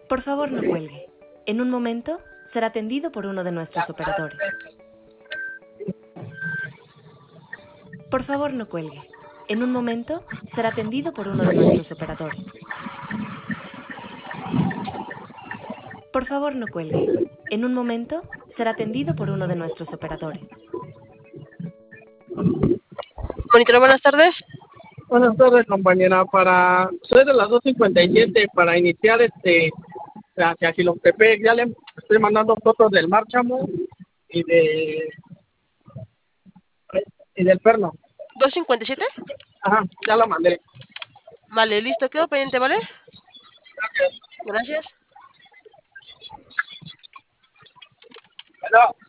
Por favor, no cuelgue. En un momento será atendido por uno de nuestros operadores. Por favor, no cuelgue. En un momento será atendido por uno de nuestros operadores. Por favor, no cuelgue. En un momento será atendido por uno de nuestros operadores. Monitor, buenas tardes. Buenas tardes, compañera. Soy de las 2:57 para iniciar hacia Silotepec. Ya le estoy mandando fotos del Márchamo y del Perno. ¿257? Ajá, ya la mandé. Vale, listo, quedo pendiente, ¿vale? Gracias. Gracias. Bueno.